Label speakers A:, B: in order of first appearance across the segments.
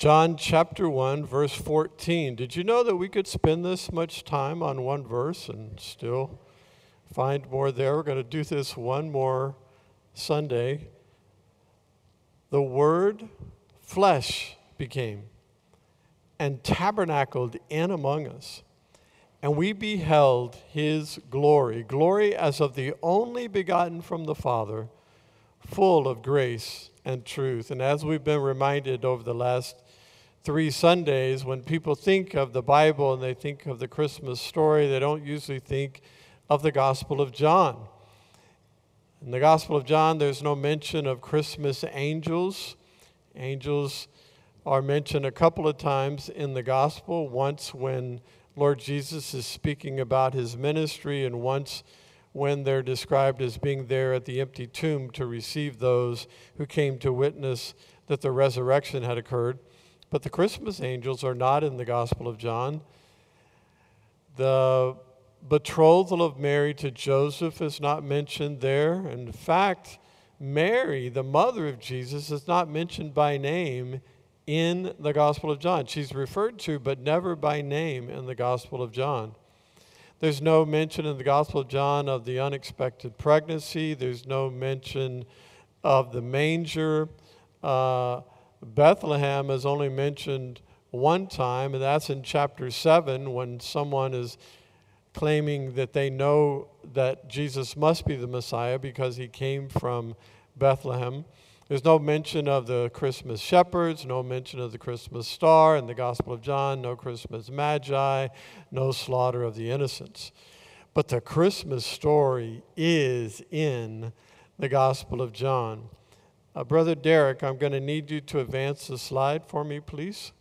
A: John chapter 1, verse 14. Did you know that we could spend this much time on one verse and still find more there? We're going to do this one more Sunday. The Word flesh became and tabernacled in among us. And we beheld his glory, glory as of the only begotten from the Father, full of grace and truth. And as we've been reminded over the last 3 Sundays, when people think of the Bible and they think of the Christmas story, they don't usually think of the Gospel of John. In the Gospel of John, there's no mention of Christmas angels. Angels are mentioned a couple of times in the Gospel, once when Lord Jesus is speaking about his ministry, and once when they're described as being there at the empty tomb to receive those who came to witness that the resurrection had occurred. But the Christmas angels are not in the Gospel of John. The betrothal of Mary to Joseph is not mentioned there. In fact, Mary, the mother of Jesus, is not mentioned by name in the Gospel of John. She's referred to, but never by name in the Gospel of John. There's no mention in the Gospel of John of the unexpected pregnancy. There's no mention of the manger. Bethlehem is only mentioned one time, and that's in chapter 7 when someone is claiming that they know that Jesus must be the Messiah because he came from Bethlehem. There's no mention of the Christmas shepherds, no mention of the Christmas star in the Gospel of John, no Christmas magi, no slaughter of the innocents. But the Christmas story is in the Gospel of John. Brother Derek, I'm going to need you to advance the slide for me, please.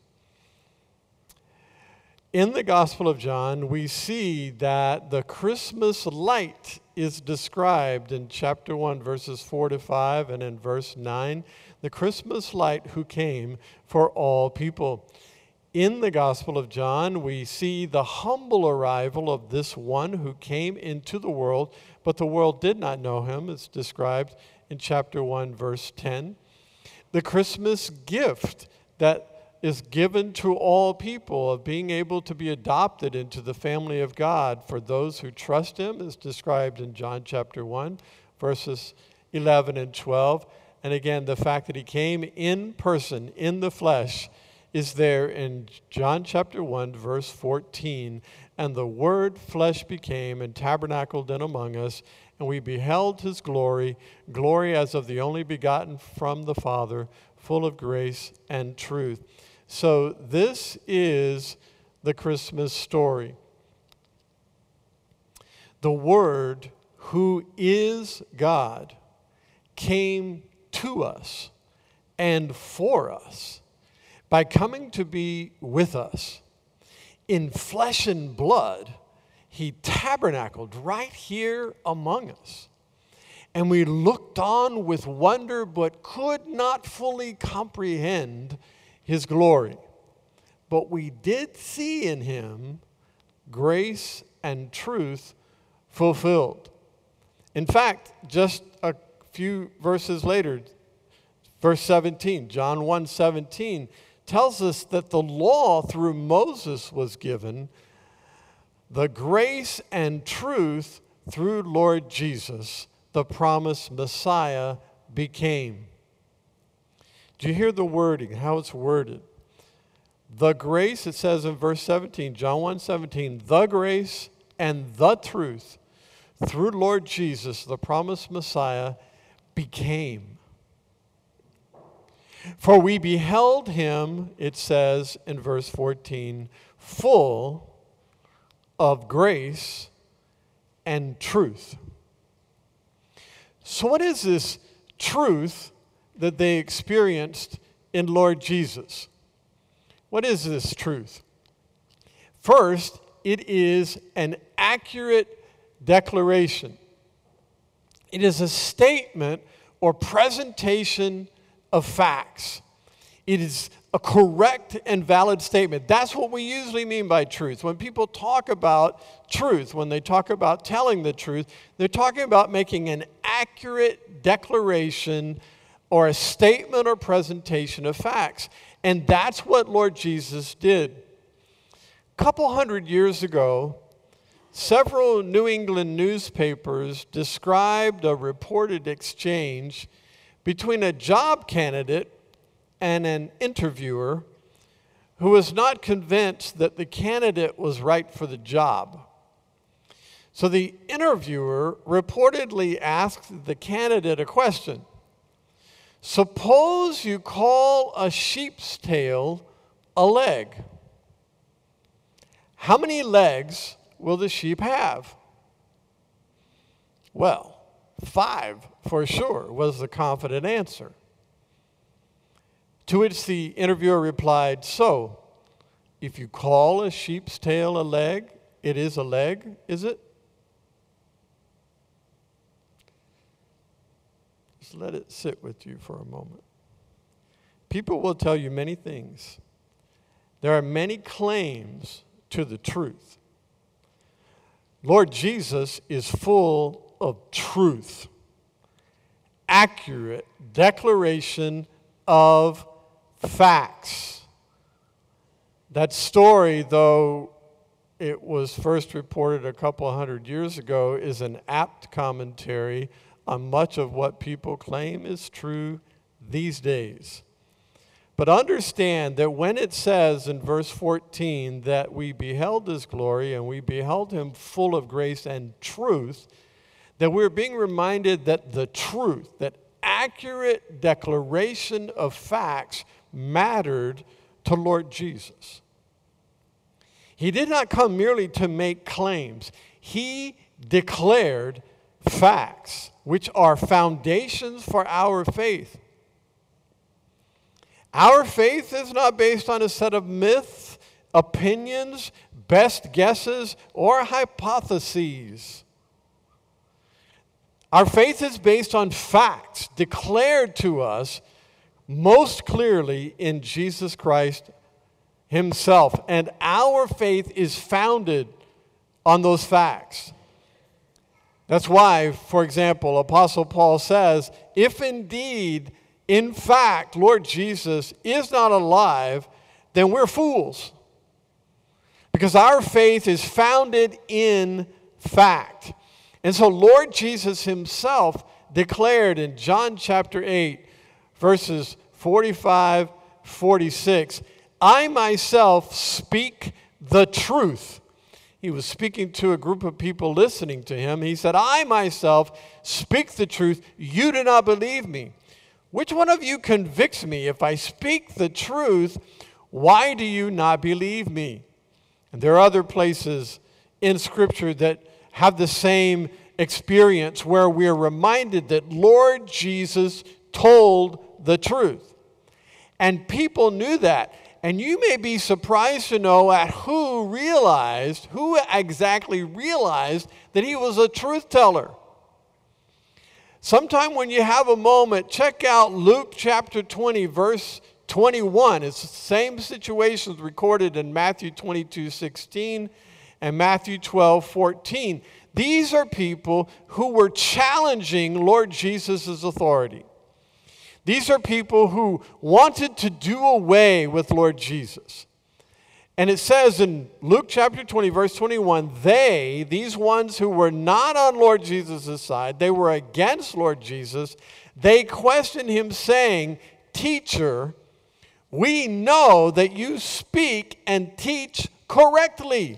A: In the Gospel of John, we see that the Christmas light is described in chapter 1, verses 4 to 5, and in verse 9, the Christmas light who came for all people. In the Gospel of John, we see the humble arrival of this one who came into the world, but the world did not know him. It's described in chapter 1, verse 10. The Christmas gift that is given to all people of being able to be adopted into the family of God for those who trust him is described in John chapter 1, verses 11 and 12. And again, the fact that he came in person, in the flesh, is there in John chapter 1, verse 14. And the Word flesh became and tabernacled in among us, and we beheld his glory, glory as of the only begotten from the Father, full of grace and truth. So this is the Christmas story. The Word, who is God, came to us and for us by coming to be with us. In flesh and blood, he tabernacled right here among us. And we looked on with wonder, but could not fully comprehend his glory. But we did see in him grace and truth fulfilled. In fact, just a few verses later, verse 17, John 1:17, tells us that the law through Moses was given, the grace and truth through Lord Jesus, the promised Messiah, became. Do you hear the wording, how it's worded? The grace, it says in verse 17, John 1:17, the grace and the truth through Lord Jesus, the promised Messiah, became. For we beheld him, it says in verse 14, full of grace and truth. So what is this truth that they experienced in Lord Jesus? What is this truth? First, it is an accurate declaration. It is a statement or presentation of facts. It is a correct and valid statement. That's what we usually mean by truth. When people talk about truth, when they talk about telling the truth, they're talking about making an accurate declaration or a statement or presentation of facts. And that's what Lord Jesus did. A couple hundred years ago, several New England newspapers described a reported exchange between a job candidate and an interviewer who was not convinced that the candidate was right for the job. So the interviewer reportedly asked the candidate a question. Suppose you call a sheep's tail a leg. How many legs will the sheep have? Well, 5 for sure was the confident answer. To which the interviewer replied, so, if you call a sheep's tail a leg, it is a leg, is it? Just let it sit with you for a moment. People will tell you many things. There are many claims to the truth. Lord Jesus is full of truth, accurate declaration of facts. That story, though it was first reported a couple hundred years ago, is an apt commentary on much of what people claim is true these days. But understand that when it says in verse 14 that we beheld his glory and we beheld him full of grace and truth, that we're being reminded that the truth, that accurate declaration of facts mattered to Lord Jesus. He did not come merely to make claims. He declared facts, which are foundations for our faith. Our faith is not based on a set of myths, opinions, best guesses, or hypotheses. Our faith is based on facts declared to us most clearly in Jesus Christ himself. And our faith is founded on those facts. That's why, for example, Apostle Paul says, if indeed, in fact, Lord Jesus is not alive, then we're fools. Because our faith is founded in fact. And so Lord Jesus himself declared in John chapter 8, verses 45, 46, I myself speak the truth. He was speaking to a group of people listening to him. He said, I myself speak the truth. You do not believe me. Which one of you convicts me? If I speak the truth, why do you not believe me? And there are other places in Scripture that have the same experience where we are reminded that Lord Jesus told the truth. And people knew that. And you may be surprised to know at who exactly realized that he was a truth teller. Sometime when you have a moment, check out Luke chapter 20, verse 21. It's the same situations recorded in Matthew 22:16 and Matthew 12:14. These are people who were challenging Lord Jesus' authority. These are people who wanted to do away with Lord Jesus. And it says in Luke chapter 20, verse 21, these ones who were not on Lord Jesus' side, they were against Lord Jesus, they questioned him saying, Teacher, we know that you speak and teach correctly.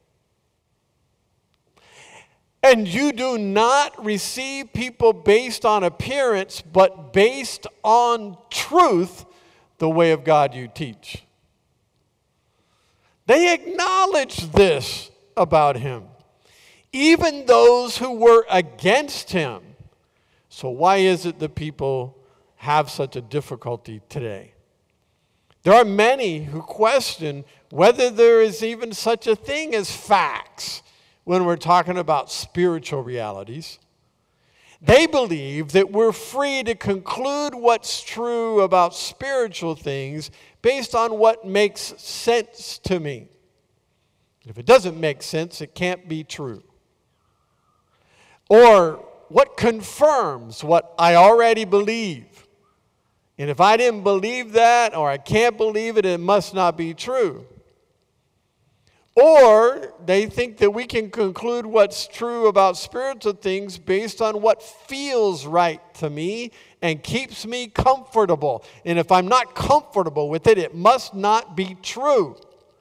A: And you do not receive people based on appearance, but based on truth, the way of God you teach. They acknowledged this about him, even those who were against him. So why is it that people have such a difficulty today? There are many who question whether there is even such a thing as facts when we're talking about spiritual realities. They believe that we're free to conclude what's true about spiritual things based on what makes sense to me. If it doesn't make sense, it can't be true. Or what confirms what I already believe. And if I didn't believe that, or I can't believe it, it must not be true. Or they think that we can conclude what's true about spiritual things based on what feels right to me and keeps me comfortable. And if I'm not comfortable with it, it must not be true.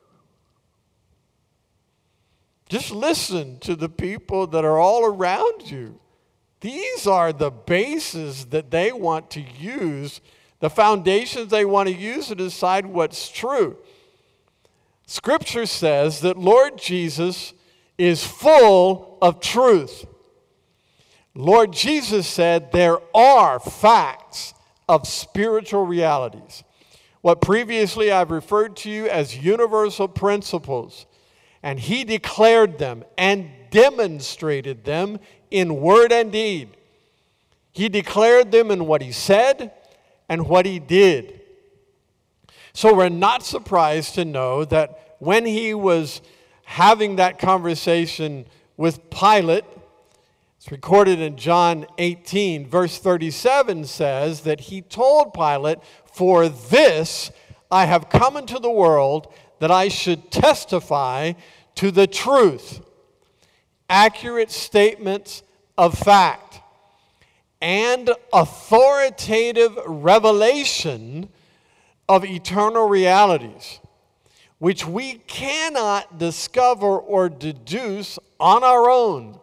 A: Just listen to the people that are all around you. These are the bases that they want to use, the foundations they want to use to decide what's true. Scripture says that Lord Jesus is full of truth. Lord Jesus said there are facts of spiritual realities. What previously I've referred to you as universal principles. And he declared them and demonstrated them in word and deed. He declared them in what he said and what he did. So we're not surprised to know that when he was having that conversation with Pilate, it's recorded in John 18, verse 37 says that he told Pilate, "For this I have come into the world, that I should testify to the truth," accurate statements of fact, and authoritative revelation of eternal realities, which we cannot discover or deduce on our own.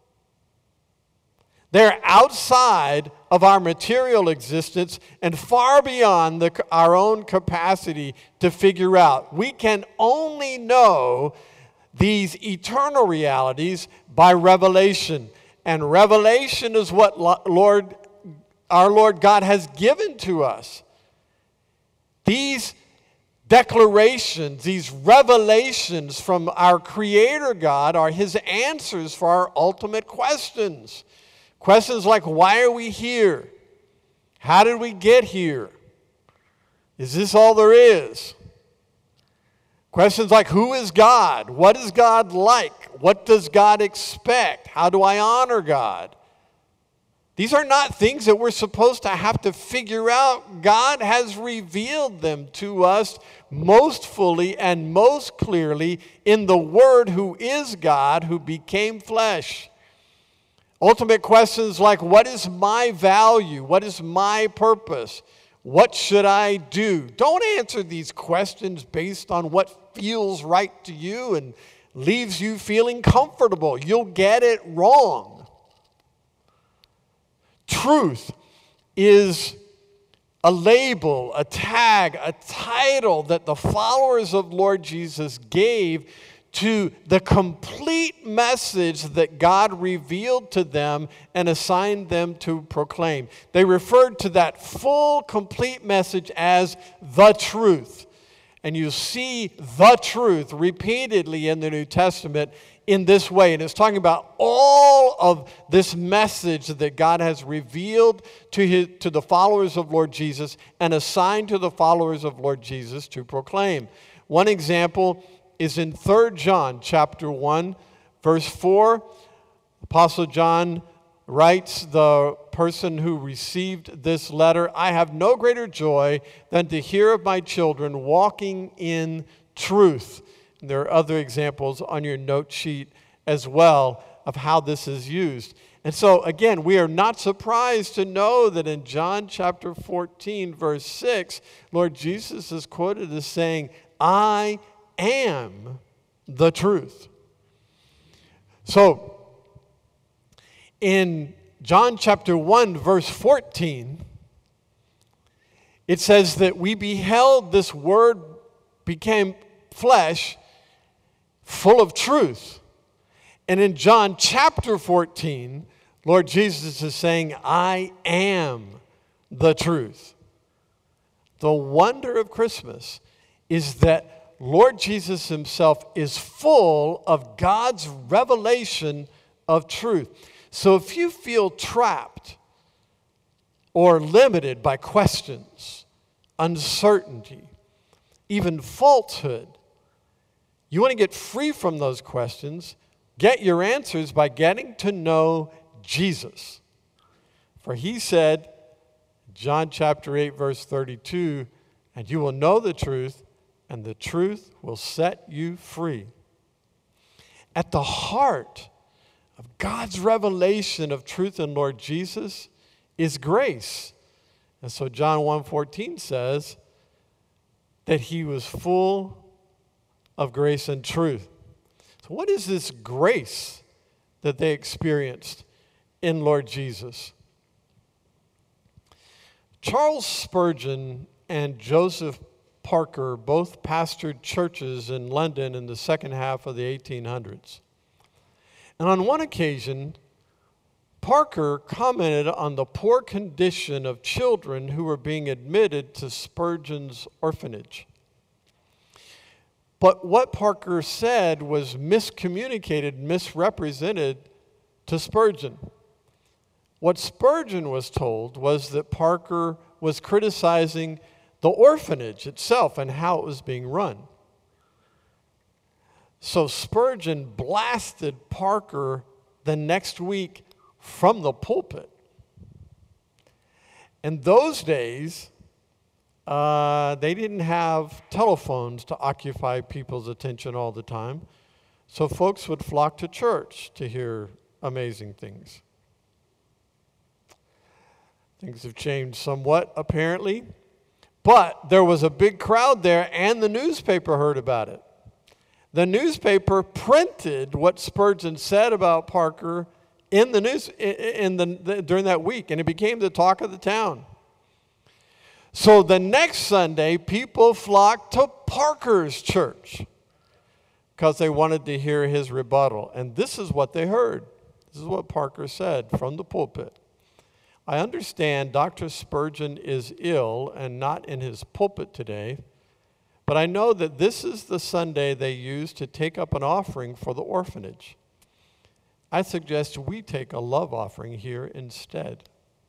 A: They're outside of our material existence and far beyond our own capacity to figure out. We can only know these eternal realities by revelation. And revelation is what our Lord God has given to us. These declarations, these revelations from our Creator God are His answers for our ultimate questions. Questions like, why are we here? How did we get here? Is this all there is? Questions like, who is God? What is God like? What does God expect? How do I honor God? These are not things that we're supposed to have to figure out. God has revealed them to us most fully and most clearly in the Word, who is God, who became flesh. Ultimate questions like, what is my value? What is my purpose? What should I do? Don't answer these questions based on what feels right to you and leaves you feeling comfortable. You'll get it wrong. Truth is a label, a tag, a title that the followers of Lord Jesus gave to the complete message that God revealed to them and assigned them to proclaim. They referred to that full, complete message as the truth. And you see the truth repeatedly in the New Testament in this way. And it's talking about all of this message that God has revealed to the followers of Lord Jesus and assigned to the followers of Lord Jesus to proclaim. One example is in 3 John chapter 1, verse 4. Apostle John writes, the person who received this letter, "I have no greater joy than to hear of my children walking in truth." And there are other examples on your note sheet as well of how this is used. And so, again, we are not surprised to know that in John chapter 14, verse 6, Lord Jesus is quoted as saying, "I am the truth." So, in John chapter 1, verse 14, it says that we beheld this Word became flesh, full of truth. And in John chapter 14, Lord Jesus is saying, "I am the truth." The wonder of Christmas is that Lord Jesus himself is full of God's revelation of truth. So if you feel trapped or limited by questions, uncertainty, even falsehood, you want to get free from those questions, get your answers by getting to know Jesus. For he said, John chapter 8, verse 32, and you will know the truth, and the truth will set you free. At the heart of God's revelation of truth in Lord Jesus is grace. And so John 1:14 says that he was full of grace and truth. So what is this grace that they experienced in Lord Jesus? Charles Spurgeon and Joseph Parker both pastored churches in London in the second half of the 1800s. And on one occasion, Parker commented on the poor condition of children who were being admitted to Spurgeon's orphanage. But what Parker said was miscommunicated, misrepresented to Spurgeon. What Spurgeon was told was that Parker was criticizing the orphanage itself and how it was being run. So Spurgeon blasted Parker the next week from the pulpit. In those days, they didn't have telephones to occupy people's attention all the time, so folks would flock to church to hear amazing things. Things have changed somewhat, apparently, but there was a big crowd there, and the newspaper heard about it. The newspaper printed what Spurgeon said about Parker in the news during that week, and it became the talk of the town. So the next Sunday, people flocked to Parker's church because they wanted to hear his rebuttal. And this is what they heard. This is what Parker said from the pulpit. I understand Dr. Spurgeon is ill and not in his pulpit today, but I know that this is the Sunday they use to take up an offering for the orphanage. I suggest we take a love offering here instead.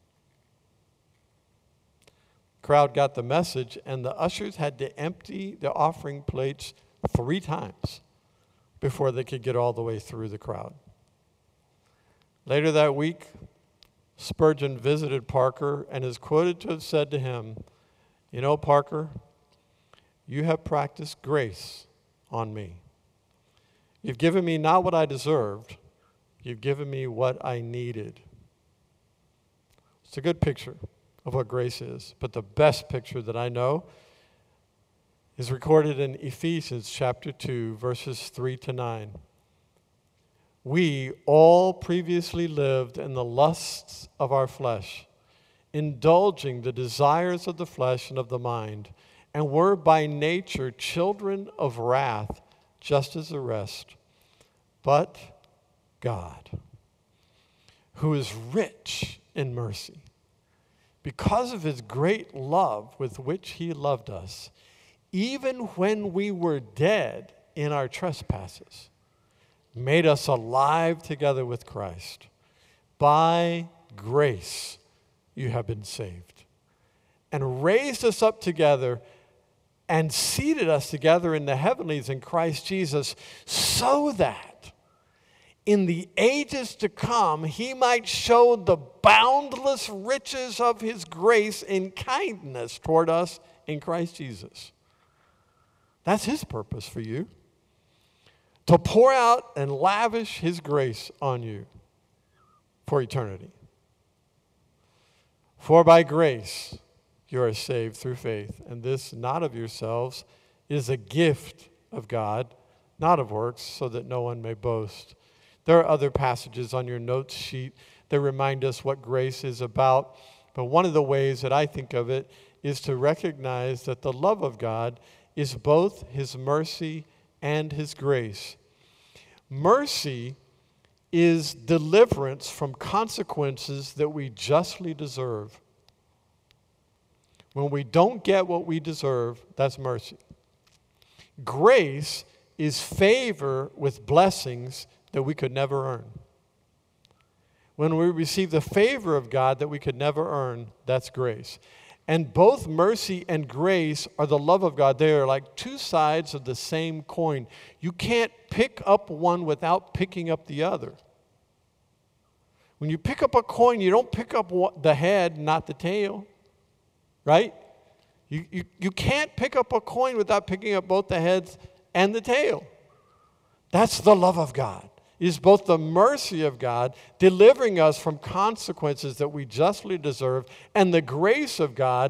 A: The crowd got the message, and the ushers had to empty the offering plates 3 times before they could get all the way through the crowd. Later that week, Spurgeon visited Parker and is quoted to have said to him, "You know, Parker, you have practiced grace on me. You've given me not what I deserved, you've given me what I needed." It's a good picture of what grace is, but the best picture that I know is recorded in Ephesians chapter 2, verses 3 to 9. We all previously lived in the lusts of our flesh, indulging the desires of the flesh and of the mind, and were by nature children of wrath, just as the rest. But God, who is rich in mercy, because of his great love with which he loved us, even when we were dead in our trespasses, made us alive together with Christ. By grace you have been saved, and raised us up together and seated us together in the heavenlies in Christ Jesus, so that in the ages to come he might show the boundless riches of his grace in kindness toward us in Christ Jesus. That's his purpose for you, to pour out and lavish his grace on you for eternity. For by grace you are saved through faith, and this not of yourselves, is a gift of God, not of works, so that no one may boast. There are other passages on your notes sheet that remind us what grace is about, but one of the ways that I think of it is to recognize that the love of God is both his mercy and his grace. Mercy is deliverance from consequences that we justly deserve. When we don't get what we deserve, that's mercy. Grace is favor with blessings that we could never earn. When we receive the favor of God that we could never earn, that's grace. And both mercy and grace are the love of God. They are like 2 sides of the same coin. You can't pick up one without picking up the other. When you pick up a coin, you don't pick up the head, not the tail. right? You can't pick up a coin without picking up both the heads and the tail. That's the love of God. It is both the mercy of God, delivering us from consequences that we justly deserve, and the grace of God,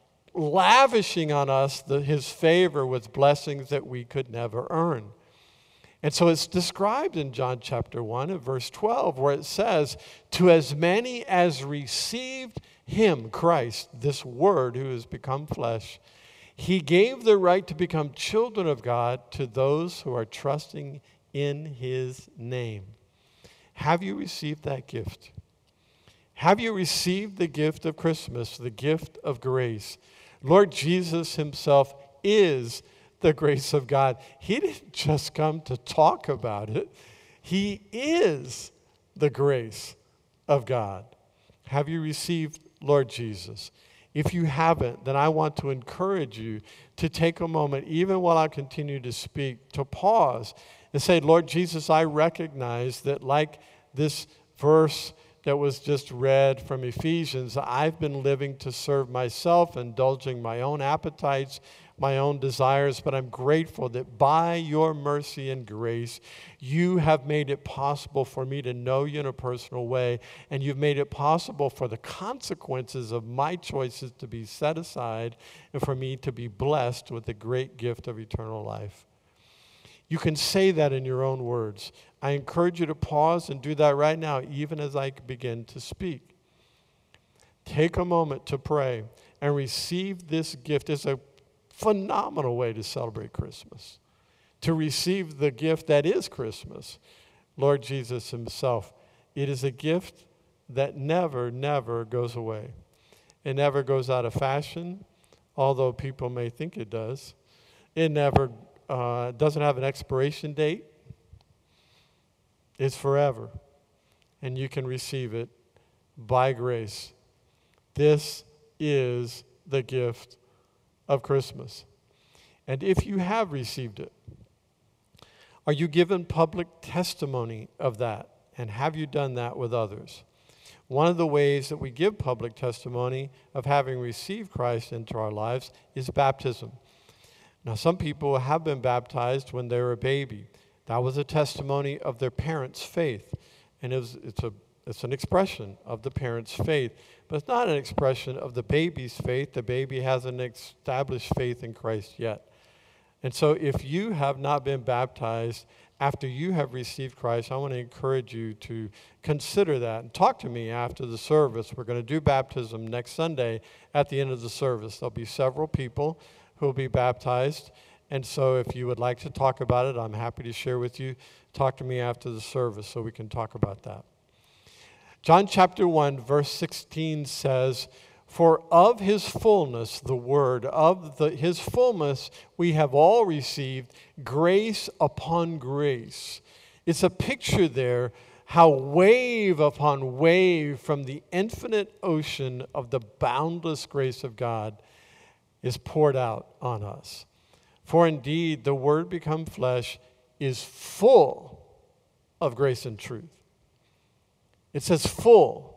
A: lavishing on us his favor with blessings that we could never earn. And so it's described in John chapter 1 and verse 12, where it says, to as many as received him, Christ, this word who has become flesh, he gave the right to become children of God to those who are trusting in his name. Have you received that gift? Have you received the gift of Christmas, the gift of grace? Lord Jesus himself is the grace of God. He didn't just come to talk about it. He is the grace of God. Have you received Lord Jesus? If you haven't, then I want to encourage you to take a moment, even while I continue to speak, to pause and say, Lord Jesus, I recognize that like this verse that was just read from Ephesians, I've been living to serve myself, indulging my own appetites, my own desires, but I'm grateful that by your mercy and grace, you have made it possible for me to know you in a personal way, and you've made it possible for the consequences of my choices to be set aside and for me to be blessed with the great gift of eternal life. You can say that in your own words. I encourage you to pause and do that right now, even as I begin to speak. Take a moment to pray and receive this gift. It's a phenomenal way to celebrate Christmas, to receive the gift that is Christmas, Lord Jesus himself. It is a gift that never, never goes away. It never goes out of fashion, although people may think it does. It never doesn't have an expiration date. It's forever, and you can receive it by grace. This is the gift of Christmas. And if you have received it, are you given public testimony of that? And have you done that with others? One of the ways that we give public testimony of having received Christ into our lives is baptism. Now, some people have been baptized when they were a baby. That was a testimony of their parents' faith. And it's an expression of the parents' faith. But it's not an expression of the baby's faith. The baby hasn't established faith in Christ yet. And so if you have not been baptized after you have received Christ, I want to encourage you to consider that. And talk to me after the service. We're going to do baptism next Sunday at the end of the service. There'll be several people who will be baptized. And so if you would like to talk about it, I'm happy to share with you. Talk to me after the service so we can talk about that. John chapter 1, verse 16 says, for of his fullness, the word, his fullness, we have all received grace upon grace. It's a picture there how wave upon wave from the infinite ocean of the boundless grace of God is poured out on us. For indeed, the Word become flesh is full of grace and truth. It says full.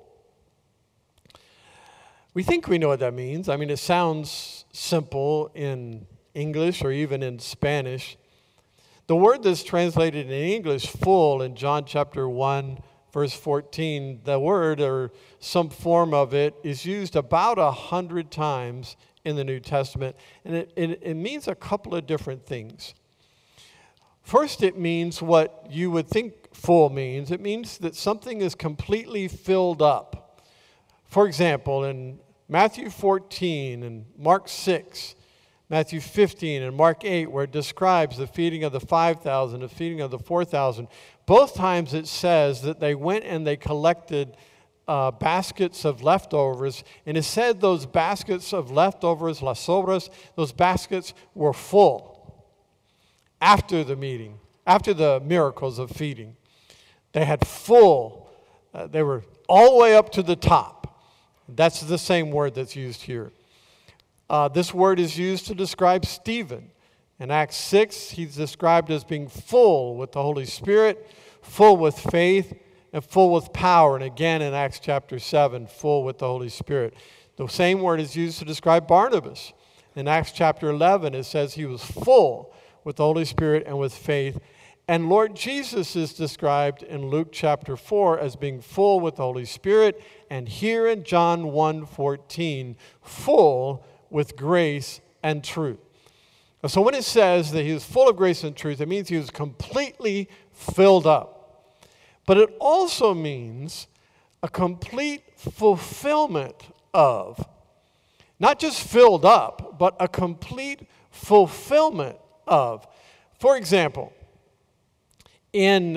A: We think we know what that means. I mean, it sounds simple in English or even in Spanish. The word that's translated in English, full, in John chapter 1, verse 14, the word or some form of it is used about 100 times in the New Testament, and it means a couple of different things. First, it means what you would think full means. It means that something is completely filled up. For example, in Matthew 14 and Mark 6, Matthew 15 and Mark 8, where it describes the feeding of the 5,000, the feeding of the 4,000, both times it says that they went and they collected baskets of leftovers, and it said those baskets of leftovers, las sobras, those baskets were full after the meeting, after the miracles of feeding. They had full, they were all the way up to the top. That's the same word that's used here. This word is used to describe Stephen. In Acts 6, he's described as being full with the Holy Spirit, full with faith, and full with power. And again in Acts chapter 7, full with the Holy Spirit. The same word is used to describe Barnabas. In Acts chapter 11, it says he was full with the Holy Spirit and with faith. And Lord Jesus is described in Luke chapter 4 as being full with the Holy Spirit, and here in John 1:14, full with grace and truth. So when it says that he was full of grace and truth, it means he was completely filled up. But it also means a complete fulfillment of. Not just filled up, but a complete fulfillment of. For example, in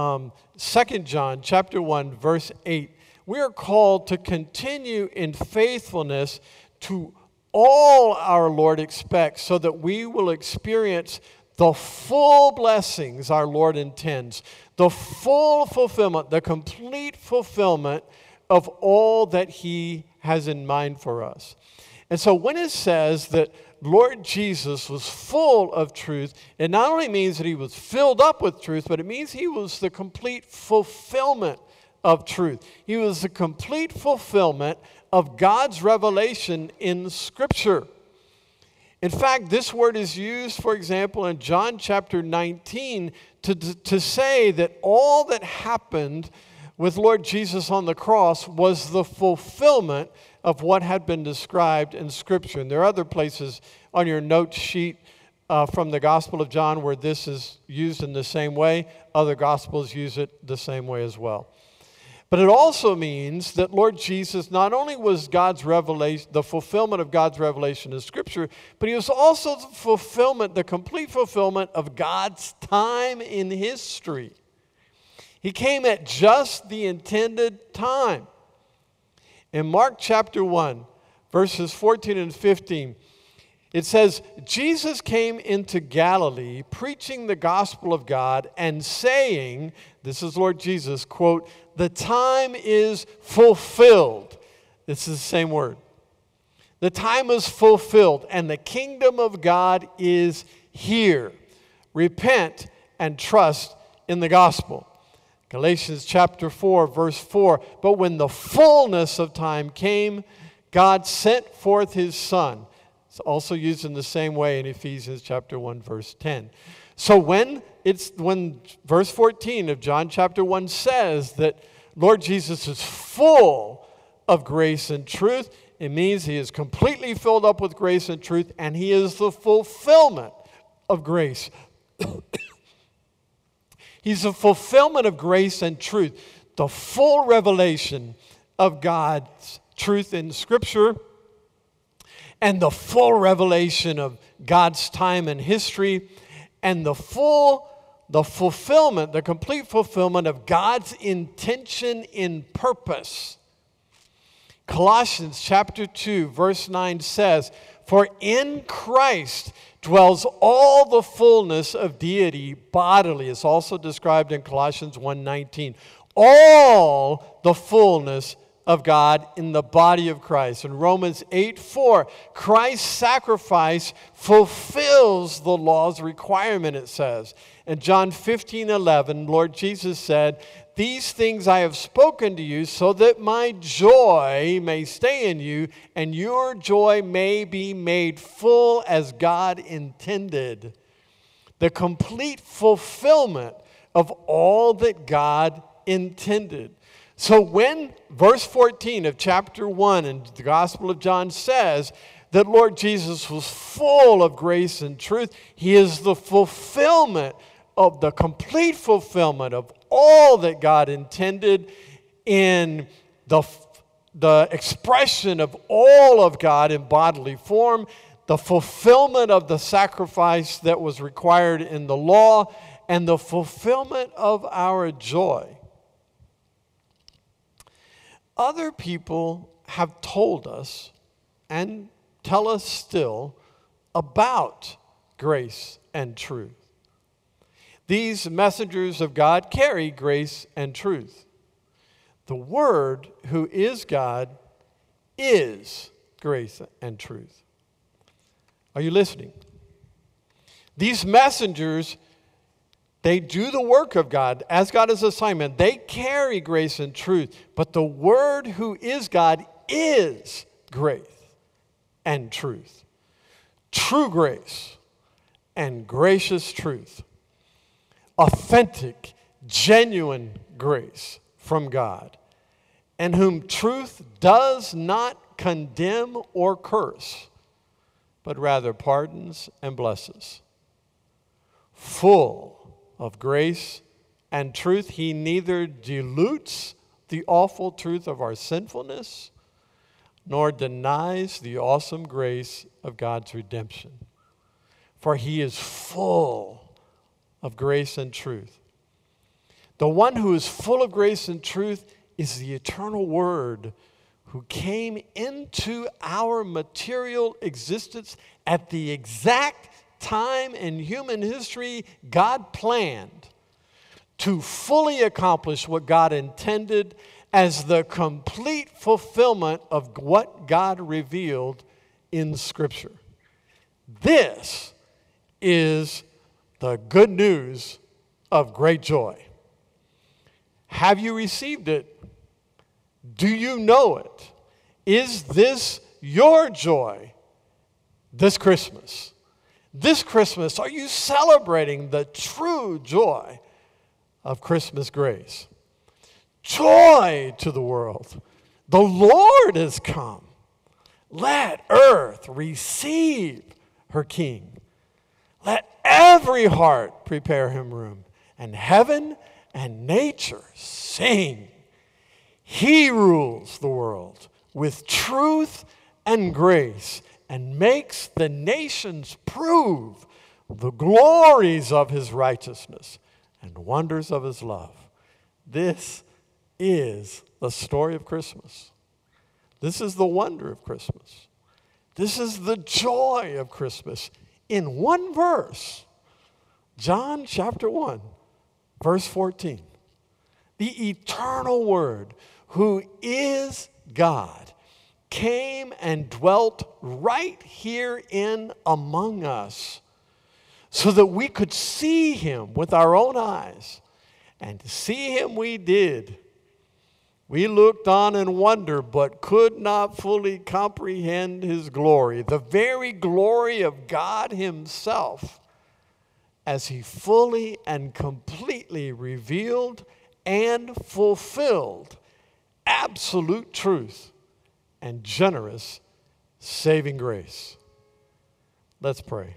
A: 2 John chapter 1, verse 8, we are called to continue in faithfulness to all our Lord expects, so that we will experience the full blessings our Lord intends, the full fulfillment, the complete fulfillment of all that he has in mind for us. And so when it says that Lord Jesus was full of truth, it not only means that he was filled up with truth, but it means he was the complete fulfillment of truth. He was the complete fulfillment of God's revelation in Scripture. In fact, this word is used, for example, in John chapter 19 to say that all that happened with Lord Jesus on the cross was the fulfillment of what had been described in Scripture. And there are other places on your note sheet from the Gospel of John where this is used in the same way. Other Gospels use it the same way as well. But it also means that Lord Jesus not only was God's revelation, the fulfillment of God's revelation in Scripture, but he was also the fulfillment, the complete fulfillment of God's time in history. He came at just the intended time. In Mark chapter 1, verses 14 and 15, it says, Jesus came into Galilee preaching the gospel of God and saying, this is Lord Jesus, quote, the time is fulfilled. This is the same word. The time is fulfilled and the kingdom of God is here. Repent and trust in the gospel. Galatians chapter 4, verse 4, but when the fullness of time came, God sent forth his Son. It's also used in the same way in Ephesians chapter 1, verse 10. So when verse 14 of John chapter 1 says that Lord Jesus is full of grace and truth, it means he is completely filled up with grace and truth, and he is the fulfillment of grace. He's the fulfillment of grace and truth, the full revelation of God's truth in Scripture, and the full revelation of God's time and history, and the fulfillment, the complete fulfillment of God's intention in purpose. Colossians chapter 2, verse 9 says, for in Christ dwells all the fullness of deity bodily. It's also described in Colossians 1:19. All the fullness of God in the body of Christ. In Romans 8:4, Christ's sacrifice fulfills the law's requirement, it says. In John 15:11, Lord Jesus said, these things I have spoken to you so that my joy may stay in you and your joy may be made full as God intended. The complete fulfillment of all that God intended. So when verse 14 of chapter 1 in the Gospel of John says that Lord Jesus was full of grace and truth, he is the fulfillment of the complete fulfillment of all that God intended in the expression of all of God in bodily form, the fulfillment of the sacrifice that was required in the law, and the fulfillment of our joy. Other people have told us and tell us still about grace and truth. These messengers of God carry grace and truth. The Word, who is God, is grace and truth. Are you listening? These messengers, they do the work of God as God is assignment. They carry grace and truth. But the Word, who is God, is grace and truth. True grace and gracious truth. Authentic, genuine grace from God, and whom truth does not condemn or curse, but rather pardons and blesses. Full of grace and truth, he neither dilutes the awful truth of our sinfulness, nor denies the awesome grace of God's redemption. For he is full of grace and truth. The one who is full of grace and truth is the eternal Word, who came into our material existence at the exact time in human history God planned to fully accomplish what God intended as the complete fulfillment of what God revealed in Scripture. This is the good news of great joy. Have you received it? Do you know it? Is this your joy this Christmas? This Christmas, are you celebrating the true joy of Christmas grace? Joy to the world. The Lord has come. Let earth receive her King. Let every heart prepare him room, and heaven and nature sing. He rules the world with truth and grace, and makes the nations prove the glories of his righteousness and wonders of his love. This is the story of Christmas. This is the wonder of Christmas. This is the joy of Christmas in one verse. John chapter 1, verse 14. The eternal Word, who is God, came and dwelt right here in among us so that we could see him with our own eyes. And to see him we did. We looked on in wonder, but could not fully comprehend his glory, the very glory of God himself, as he fully and completely revealed and fulfilled absolute truth and generous saving grace. Let's pray.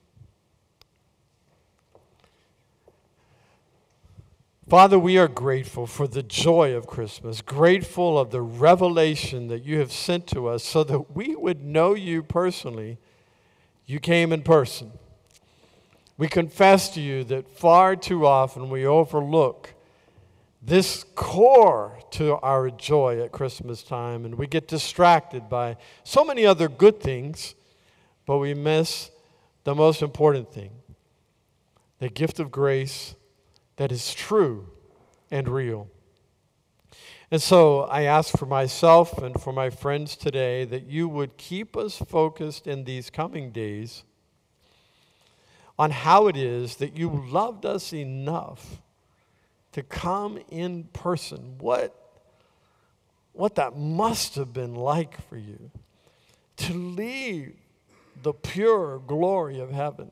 A: Father, we are grateful for the joy of Christmas, grateful of the revelation that you have sent to us so that we would know you personally. You came in person. We confess to you that far too often we overlook this core to our joy at Christmas time, and we get distracted by so many other good things, but we miss the most important thing, the gift of grace that is true and real. And so I ask for myself and for my friends today that you would keep us focused in these coming days on how it is that you loved us enough to come in person. What that must have been like for you to leave the pure glory of heaven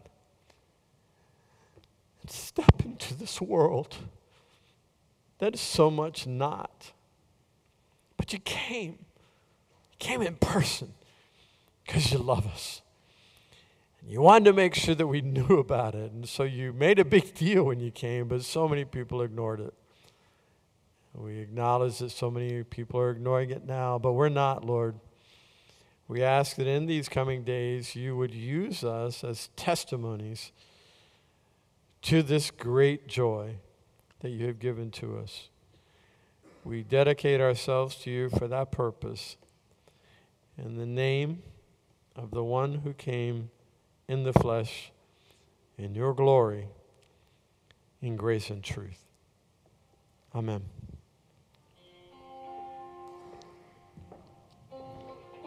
A: and step into this world that is so much not. But you came in person because you love us. And you wanted to make sure that we knew about it. And so you made a big deal when you came, but so many people ignored it. We acknowledge that so many people are ignoring it now, but we're not, Lord. We ask that in these coming days you would use us as testimonies to this great joy that you have given to us. We dedicate ourselves to you for that purpose. In the name of the one who came in the flesh, in your glory, in grace and truth. Amen.